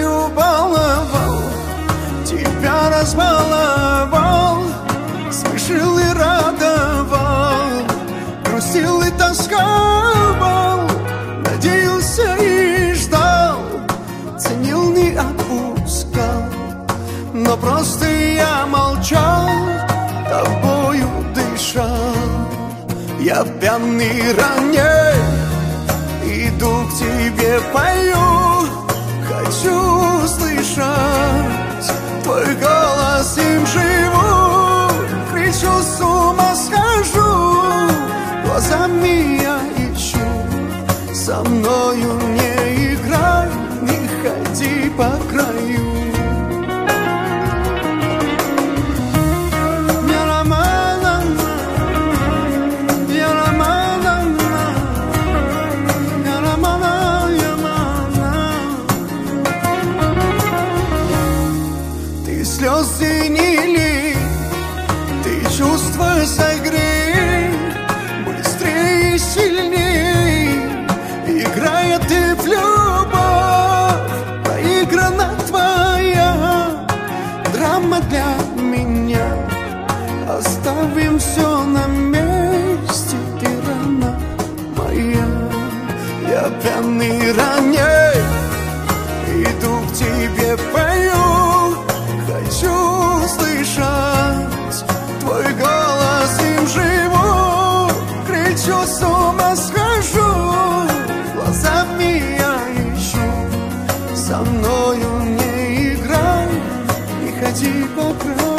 тобою баловал, тебя разбаловал, смешил и радовал, грустил и тосковал, надеялся и ждал, ценил, не отпускал. Но просто я молчал, тобою дышал. Я пьяный раней, иду к тебе, пою, хочу слышать твой голос, им живу, кричу, с ума схожу, глазами я ищу, со мною не играй, не ходи по краю. Слезы не лей, ты чувства согрей, быстрее и сильней, играя ты в любовь, проиграна твоя драма для меня. Оставим все на месте, ты рана моя. Я пьяный раней, иду к тебе, пою, хочу слышать твой голос, им живу, кричу, с ума схожу, глазами я ищу, со мною не играй, не ходи по краю.